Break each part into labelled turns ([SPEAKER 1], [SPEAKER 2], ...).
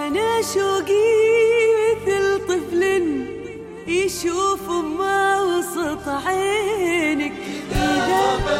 [SPEAKER 1] أنا شوقي مثل طفل يشوف أمه وسط عينك، إذا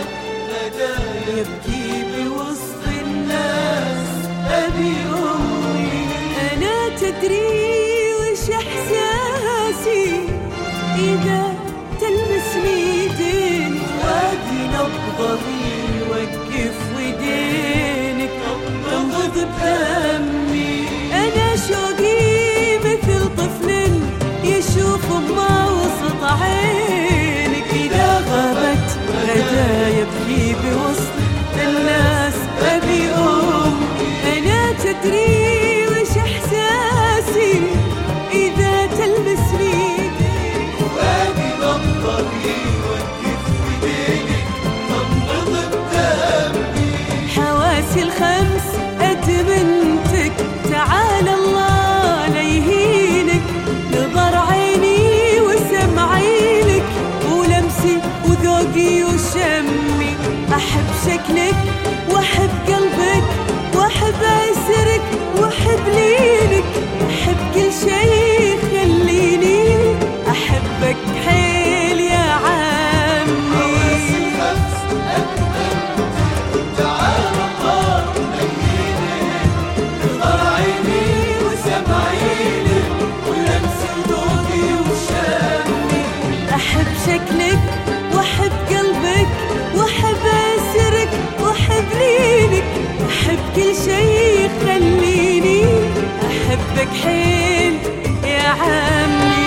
[SPEAKER 1] يبكي بوسط الناس أبي أمي. أنا تدري وش إحساسي إذا تلمسني يدينك، وادي نبضي يوقف ودينك تنبض بدمي. أنا شوقي مثل طفل يشوف أمه وسط عينك، إذا غابت غدا يبكي بوسط الناس أبي أمي. أنا تدري وش إحساسي إذا تلمسني يدينك،
[SPEAKER 2] وادي نبضي يوقف ودينك تنبض بدمي.
[SPEAKER 1] حواسي الخمس أدمنتك، تعال الله لا يهينك، نظر عيني وسمعي لك ولمسي وذوقي وشمي. أحب شكلك وأحب قلبك وأحب أسرك وأحب لينك، أحب كل شيء خليني أحبك حيل يا عمي.
[SPEAKER 2] حواسي الخمس أدمنتك، تعال الله ليهينك، نظر عيني وسمعي لك ولمسي وذوقي وشمي.
[SPEAKER 1] أحب شكلك وأحب قلبك وأحب أسرك وأحب لينك، أحب كل شيء خليني أحبك حيل يا عمي.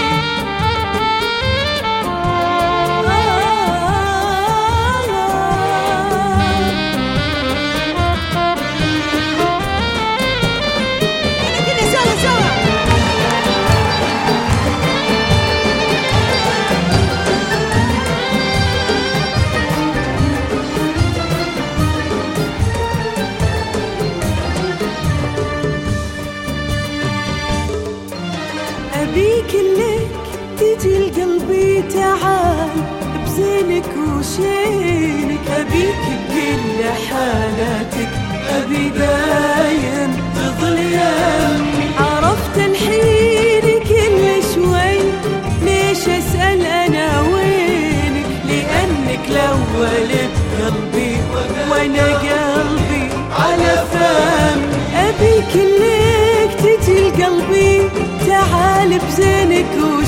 [SPEAKER 1] كده سوا سوا. أبيك لك تجي لقلبي، تعال بزينك وشينك، أبيك بكل حالاتك، أبي دايم تظل يمي. عرفت الحين كل شوي ليش أسأل أنا وينك، لأنك الأول بقلبي وأنا قلبي على فم. أبيك لك تجي لقلبي، تعال بزينك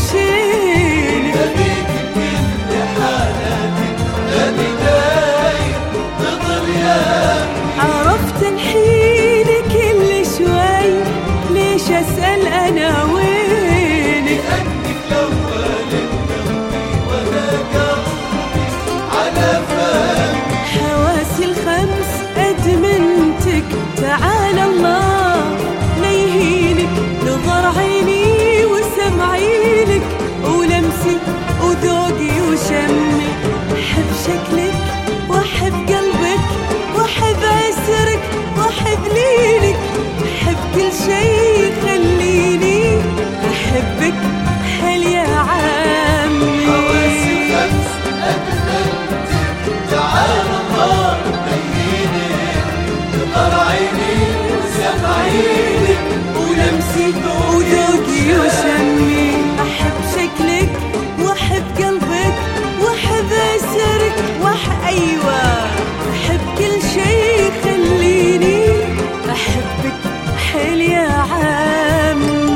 [SPEAKER 1] وشينك،
[SPEAKER 2] أبيك بكل حالاتك، أبي دايم تظل يمي.
[SPEAKER 1] عرفت الحين كل شوي ليش أسأل أنا وينك،
[SPEAKER 2] لأنك الأول بقلبي وأنا قلبي على فم.
[SPEAKER 1] حواسي الخمس أدمنتك، تعال الله لا يهينك، نظر عيني وسمعي لك ولمسي وذوقي وشمي. أحب شكلك وأحب قلبك وأحب أسرك وأحب لينك، أحب كل شيء خليني أحبك حيل يا عمي.
[SPEAKER 2] حواسي الخمس أدمنتك، تعال الله ليهينك، نظر عيني وسمعي لك ولمسي
[SPEAKER 1] وذوقي وشمي. أحب شكلك وأحب قلبك وأحب أسرك أيوة، أحب كل شيء خليني أحبك حيل يا عمي.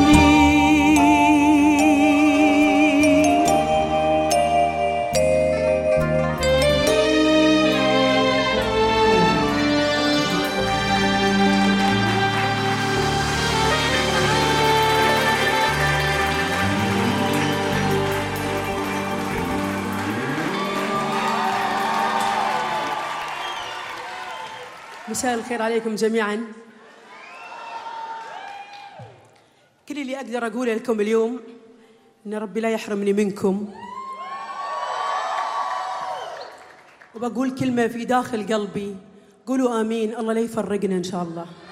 [SPEAKER 1] مساء الخير عليكم جميعا. كل اللي أقدر أقوله لكم اليوم إن ربي لا يحرمني منكم، وبقول كلمة في داخل قلبي، قولوا آمين، الله لا يفرقنا إن شاء الله.